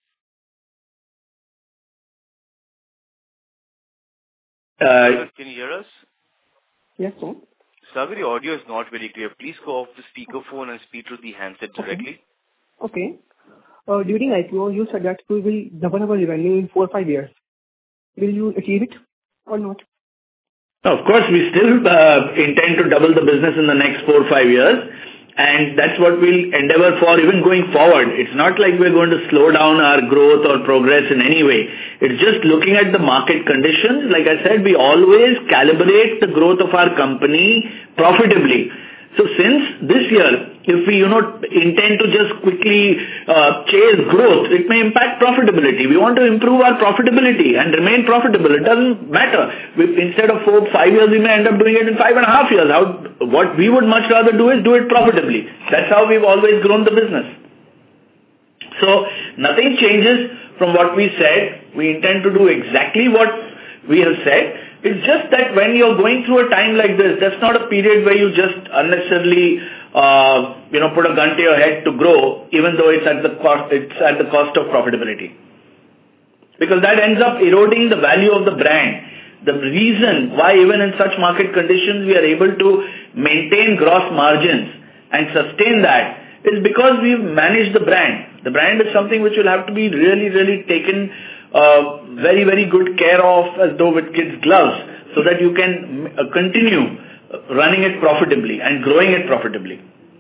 Uh, Sagar, can you hear us? Yes, sir. Sagar, your audio is not very clear. Please go off the speakerphone and speak through the handset directly. Okay. Uh, During I P O, you said that we will double our revenue in four, five years. Will you achieve it or not? Of course, we still uh, intend to double the business in the next four or five years, and that's what we'll endeavor for even going forward. It's not like we're going to slow down our growth or progress in any way. It's just looking at the market conditions. Like I said, we always calibrate the growth of our company profitably. So since this year, if we, you know, intend to just quickly uh, chase growth, it may impact profitability. We want to improve our profitability and remain profitable. It doesn't matter. We, instead of four, five years, we may end up doing it in five and a half years. How, what we would much rather do is do it profitably. That's how we've always grown the business. So nothing changes from what we said. We intend to do exactly what we have said. It's just that when you're going through a time like this, that's not a period where you just unnecessarily, uh, you know, put a gun to your head to grow, even though it's at the cost, it's at the cost of profitability. Because that ends up eroding the value of the brand. The reason why even in such market conditions we are able to maintain gross margins and sustain that is because we've managed the brand. The brand is something which will have to be really, really taken uh, very, very good care of as though with kids' gloves, so that you can uh, continue running it profitably and growing it profitably.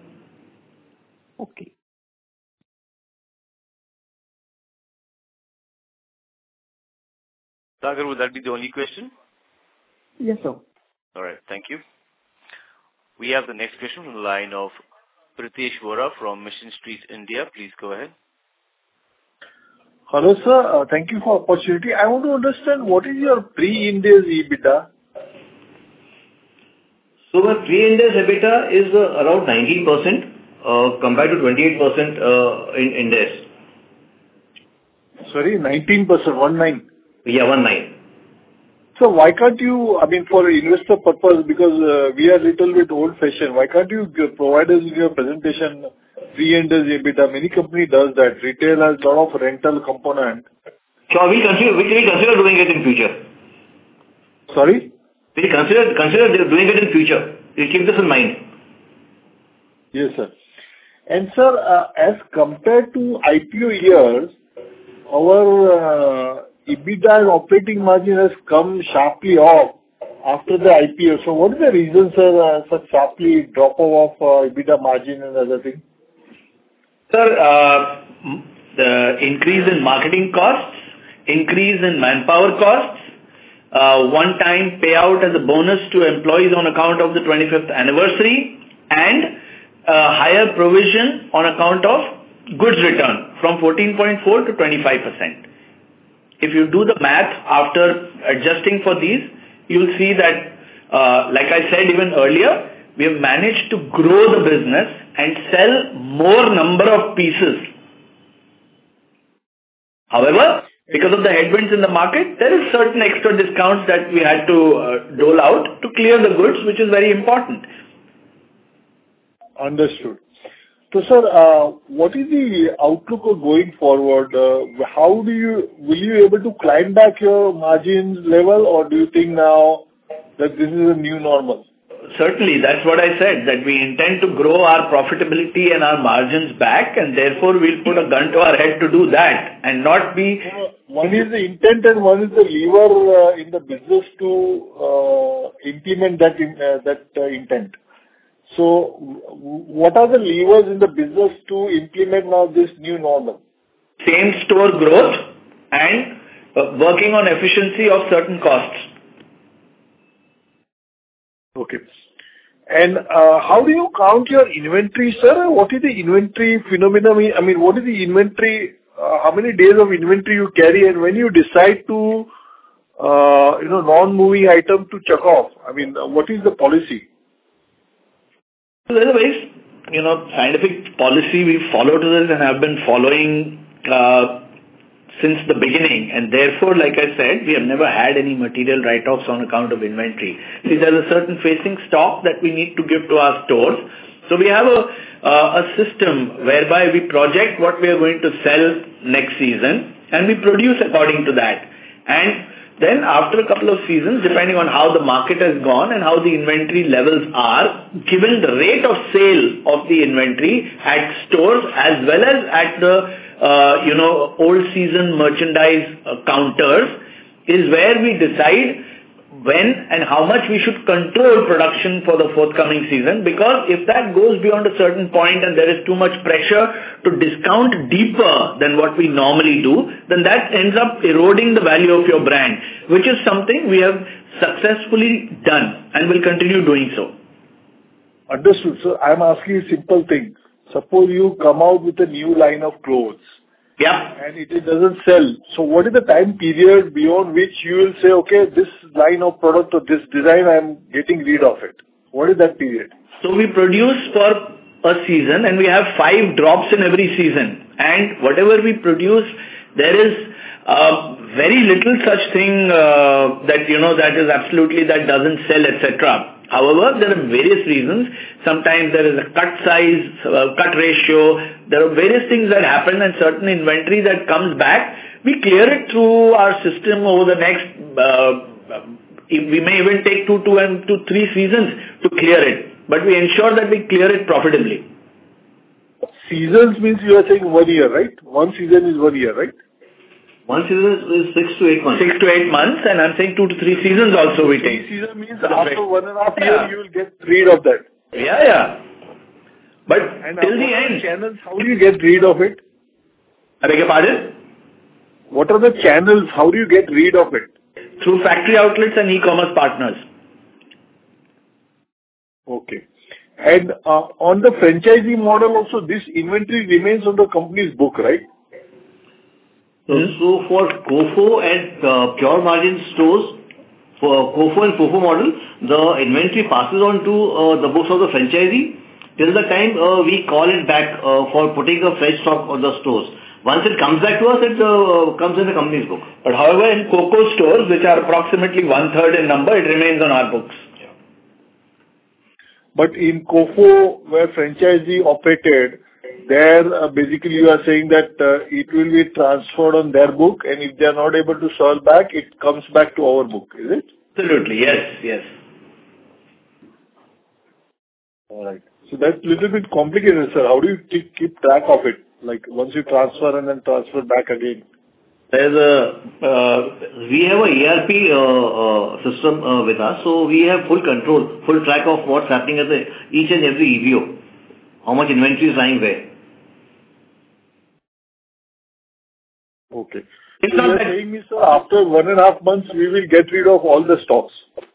Okay. Sagar, would that be the only question? Yes, sir. All right. Thank you. We have the next question from the line of Pritesh Vora from Mission Street India. Please go ahead. Hello, sir. Uh, Thank you for opportunity. I want to understand what is your pre-Ind AS EBITDA? So the pre-Ind AS EBITDA is uh, around nineteen percent uh, compared to twenty-eight percent uh, in Ind AS. Sorry, nineteen percent, one nine. Yeah, one nine. So why can't you, I mean, for investor purpose, because uh, we are little bit old-fashioned, why can't you give- provide us in your presentation pre-Ind AS EBITDA? Many company does that. Retail has a lot of rental component. Sure, we consider, we will consider doing it in future. Sorry? We consider consider doing it in future. We keep this in mind. Yes, sir. And sir, uh, as compared to I P O years, our uh, EBITDA and operating margin has come sharply off after the I P O. So what is the reason, sir, uh, such sharply drop off of uh, EBITDA margin and other things? Sir, uh, the increase in marketing costs, increase in manpower costs, uh, one-time payout as a bonus to employees on account of the twenty-fifth anniversary, and uh, higher provision on account of goods return from fourteen point four to twenty-five percent. If you do the math after adjusting for these, you will see that, uh, like I said even earlier, we have managed to grow the business and sell more number of pieces. However, because of the headwinds in the market, there is certain extra discounts that we had to uh, dole out to clear the goods, which is very important. Understood. So, sir, uh, what is the outlook of going forward? Uh, how do you will you able to climb back your margins level, or do you think now that this is a new normal? Certainly, that's what I said, that we intend to grow our profitability and our margins back, and therefore we'll put a gun to our head to do that and not be... One is the intent and one is the lever uh, in the business to uh, implement that in, uh, that uh, intent. So, what are the levers in the business to implement now this new normal? Same store growth and uh, working on efficiency of certain costs. Okay. And uh, how do you count your inventory, sir? What is the inventory phenomenon? I mean, what is the inventory, uh, how many days of inventory you carry, and when you decide to, uh, you know, non-moving item to check off? I mean, uh, what is the policy? So there's a very, you know, scientific policy we follow to this and have been following uh, since the beginning, and therefore, like I said, we have never had any material write-offs on account of inventory. See, there's a certain facing stock that we need to give to our stores. So we have a, uh, a system whereby we project what we are going to sell next season, and we produce according to that. And then after a couple of seasons, depending on how the market has gone and how the inventory levels are, given the rate of sale of the inventory at stores as well as at the Uh, you know, old season merchandise uh, counters, is where we decide when and how much we should control production for the forthcoming season, because if that goes beyond a certain point and there is too much pressure to discount deeper than what we normally do, then that ends up eroding the value of your brand, which is something we have successfully done and will continue doing so. Understood. So I'm asking a simple thing. Suppose you come out with a new line of clothes. Yeah. And it, it doesn't sell. So what is the time period beyond which you will say, okay, this line of product or this design, I'm getting rid of it? What is that period? So we produce for a season and we have five drops in every season. And whatever we produce, there is uh, very little such thing uh, that, you know, that is absolutely that doesn't sell, et cetera. However, there are various reasons. Sometimes there is a cut size, uh, cut ratio. There are various things that happen, and certain inventory that comes back, we clear it through our system over the next, uh, we may even take two, two and two, three seasons to clear it. But we ensure that we clear it profitably. Seasons means you are saying one year, right? One season is one year, right? One season is six to eight months. Six to eight months, and I'm saying two to three seasons also we take. Three season means after one and a half year, you will get rid of that. Yeah, yeah. But and till the end. Channels, how do you get rid of it? I beg your pardon? What are the channels? How do you get rid of it? Through factory outlets and e-commerce partners. Okay. And uh, on the franchisee model also, this inventory remains on the company's book, right? So, mm-hmm. so for COFO and uh, pure margin stores, for COFO and FOFO model, the inventory passes on to uh, the books of the franchisee till the time uh, we call it back uh, for putting a fresh stock on the stores. Once it comes back to us, it uh, comes in the company's book. But however, in COCO stores, which are approximately one-third in number, it remains on our books. Yeah. But in COFO, where franchisee operated, there uh, basically you are saying that uh, it will be transferred on their book, and if they are not able to sell back, it comes back to our book, is it? Absolutely. Yes. Yes. All right. So that's a little bit complicated, sir. How do you keep keep track of it? Like, once you transfer and then transfer back again? There's a, uh, we have a E R P uh, uh, system uh, with us, so we have full control, full track of what's happening at the each and every E B O, how much inventory is lying where. Okay. It's so you're saying me, sir, after one and a half months, we will get rid of all the stocks?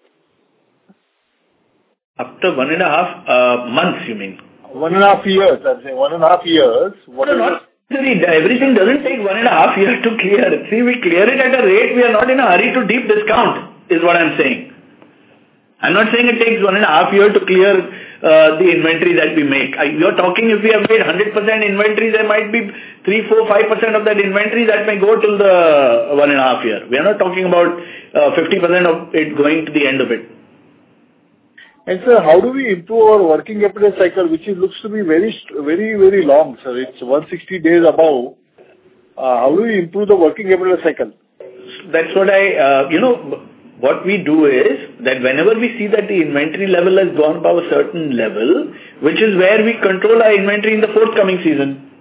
After one and a half uh, months, you mean? One and a half years, I'm saying. One and a half years. What no, not necessarily. Everything doesn't take one and a half years to clear. See, we clear it at a rate. We are not in a hurry to deep discount, is what I'm saying. I'm not saying it takes one and a half year to clear uh, the inventory that we make. I, you're talking if we have made one hundred percent inventory, there might be three, four, five percent of that inventory that may go till the one and a half year. We are not talking about uh, fifty percent of it going to the end of it. And sir, how do we improve our working capital cycle, which is, looks to be very, very, very long, sir? It's one hundred sixty days above. Uh, how do we improve the working capital cycle? That's what I, uh, you know, what we do is that whenever we see that the inventory level has gone above a certain level, which is where we control our inventory in the forthcoming season.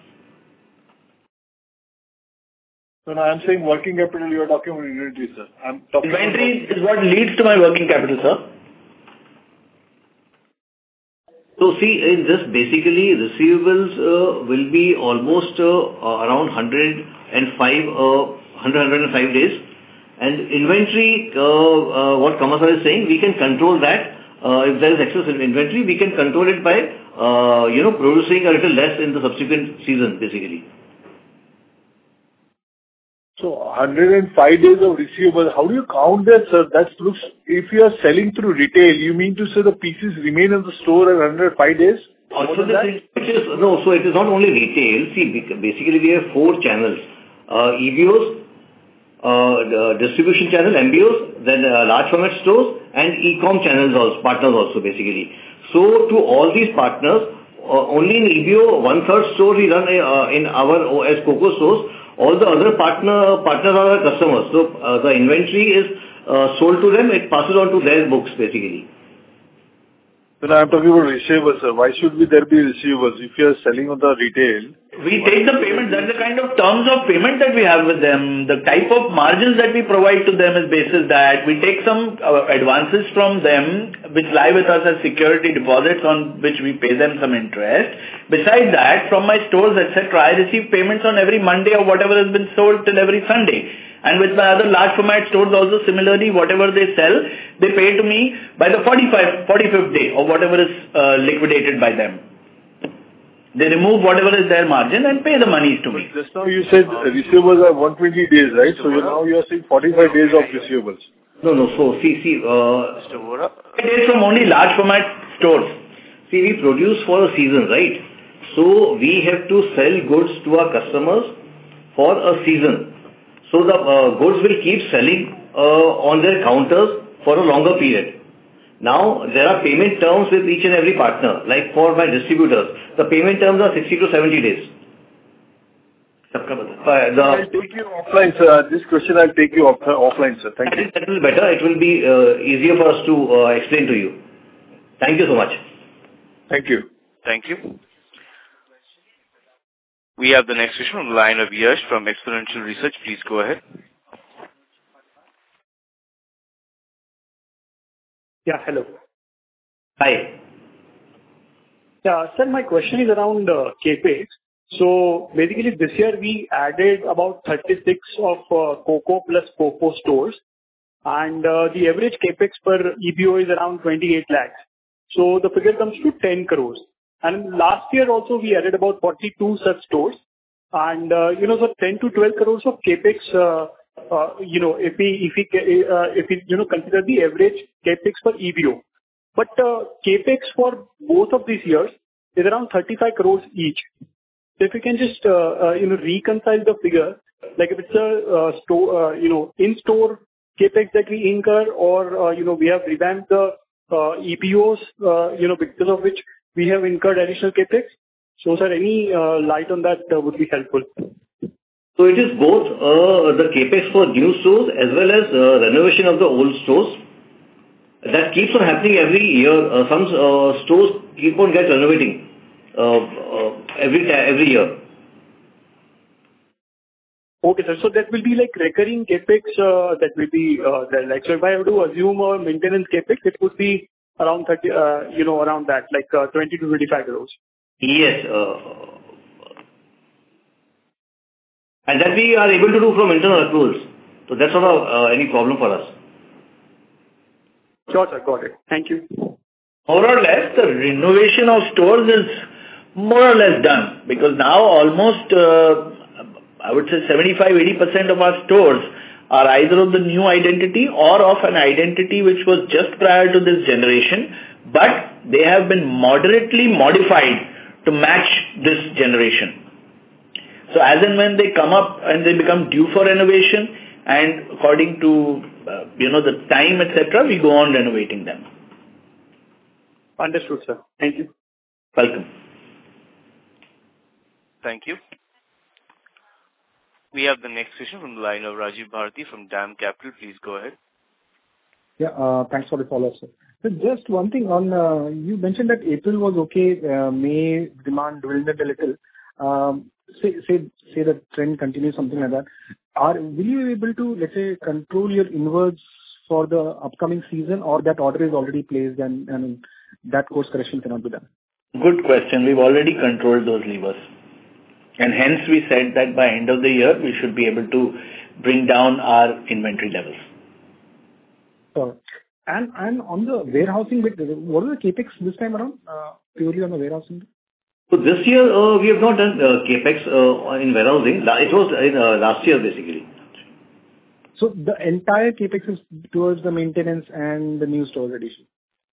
So now I'm saying working capital, you are talking about inventory, sir. I'm talking inventory about... is what leads to my working capital, sir. So see, in this basically receivables uh, will be almost uh, around one hundred five, uh, one hundred, one hundred five days. And inventory, uh, uh, what Kamasar is saying, we can control that. Uh, if there is excess in inventory, we can control it by, uh, you know, producing a little less in the subsequent season, basically. So one hundred five days of receivables, how do you count that, sir? That looks, if you are selling through retail, you mean to say the pieces remain in the store at one hundred five days? Also, that? Which is, no, so it is not only retail. See, basically we have four channels. Uh, E B Os, uh, distribution channel, M B Os, then uh, large format stores and e-com channels also, partners also basically. So to all these partners, uh, only in E B O, one-third store we run uh, in our as COCO stores. All the other partner partners are our customers. So uh, the inventory is uh, sold to them. It passes on to their books basically. Then I'm talking about receivables, sir. Why should we there be receivables if you are selling on the retail? We take the payment. That's the kind of terms of payment that we have with them. The type of margins that we provide to them is basis that we take some uh, advances from them which lie with us as security deposits on which we pay them some interest. Besides that, from my stores, et cetera, I receive payments on every Monday or whatever has been sold till every Sunday. And with my other large format stores also similarly, whatever they sell, they pay to me by the forty-fifth, forty-fifth day or whatever is uh, liquidated by them. They remove whatever is their margin and pay the monies to me. Just now you said receivables are one hundred twenty days, right? So now you are saying forty-five days of receivables. No, no. So see, see, uh, Mister Vora, days from only large format stores. See, we produce for a season, right? So we have to sell goods to our customers for a season. So the uh, goods will keep selling uh, on their counters for a longer period. Now, there are payment terms with each and every partner. Like for my distributors, the payment terms are sixty to seventy days. Uh, the, I'll take you offline, sir. This question I'll take you off, uh, offline, sir. Thank you. That will be better. It will be uh, easier for us to uh, explain to you. Thank you so much. Thank you. Thank you. We have the next question on the line of Yash from Exponential Research. Please go ahead. Yeah, hello. Hi. Yeah, sir, my question is around uh, CapEx. So basically this year we added about thirty-six of uh, COCO plus COCO stores, and uh, the average CapEx per E B O is around twenty-eight lakhs. So the figure comes to ten crores. And last year also we added about forty-two such stores, and uh, you know, so ten to twelve crores of CapEx. Uh, uh, you know, if we if we uh, if we you know consider the average CapEx per E B O, but uh, CapEx for both of these years is around thirty-five crores each. So if you can just uh, uh, you know reconcile the figure, like if it's a uh, store uh, you know in-store CapEx that we incur, or uh, you know we have revamped the uh, E B Os uh, you know because of which we have incurred additional CapEx. So, sir, any uh, light on that uh, would be helpful. So So it is both uh, the capex for new stores as well as uh, renovation of the old stores. That keeps on happening every year. Uh, some uh, stores keep on get renovating uh, uh, every every year. Okay, sir. So that will be like recurring capex, uh, that will be, uh, there. Like, so if I have to assume a maintenance capex, it would be around thirty, uh, you know, around that, like, uh, twenty to twenty-five crores. Yes. Uh, and that we are able to do from internal accruals. So that's not a, uh, any problem for us. Sure, sir. Got it. Thank you. More or less, the renovation of stores is more or less done, because now almost, uh, I would say seventy-five to eighty percent of our stores are either of the new identity or of an identity which was just prior to this generation, but they have been moderately modified to match this generation. So as and when they come up and they become due for renovation, and according to, uh, you know, the time, et cetera, we go on renovating them. Understood, sir. Thank you. Welcome. Thank you. We have the next question from the line of Rajiv Bharati from DAM Capital. Please go ahead. Yeah, uh, thanks for the follow-up, sir. So just one thing on, uh, you mentioned that April was okay, uh, May demand dwindled a little. Um, say, say, say the trend continues, something like that. Are, will you be able to, let's say, control your inwards for the upcoming season, or that order is already placed and, and that course correction cannot be done? Good question. We've already controlled those levers. And hence we said that by end of the year, we should be able to bring down our inventory levels. Sure. And, and on the warehousing bit, what are the capex this time around, uh, purely on the warehousing bit? So this year, uh, we have not done uh, capex uh, in warehousing. La- It was in uh, last year, basically. So the entire capex is towards the maintenance and the new store addition?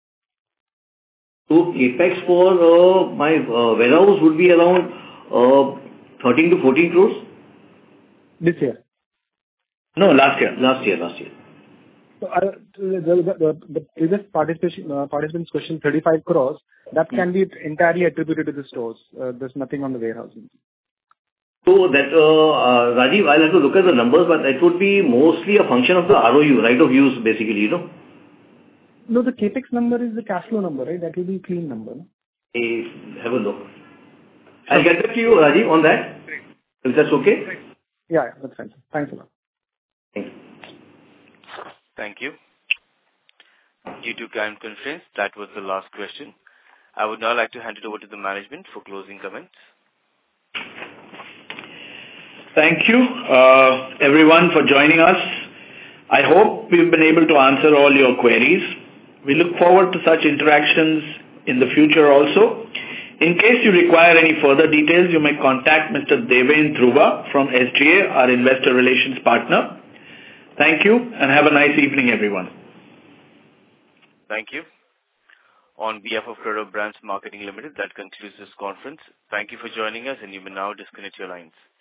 So capex for uh, my uh, warehouse would be around uh, thirteen to fourteen crores. This year? No, last year. Last year, last year. So, uh, the, the, the, the previous participation, uh, participant's question, thirty-five crores, that can be entirely attributed to the stores. Uh, there's nothing on the warehousing. So that, uh, uh, Rajiv, I'll have to look at the numbers, but it would be mostly a function of the R O U, right of use, basically, you know. No, the capex number is the cash flow number, right? That will be a clean number. No? Hey, have a look. I'll get back to you, Rajiv, on that. If that's okay? Yeah, yeah, that's fine. Thanks a lot. Thanks. Thank you. Due to time constraints, that was the last question. I would now like to hand it over to the management for closing comments. Thank you, uh, everyone, for joining us. I hope we've been able to answer all your queries. We look forward to such interactions in the future also. In case you require any further details, you may contact Mister Deven Dhruva from S G A, our investor relations partner. Thank you, and have a nice evening, everyone. Thank you. On behalf of Credo Brands Marketing Limited, that concludes this conference. Thank you for joining us, and you may now disconnect your lines.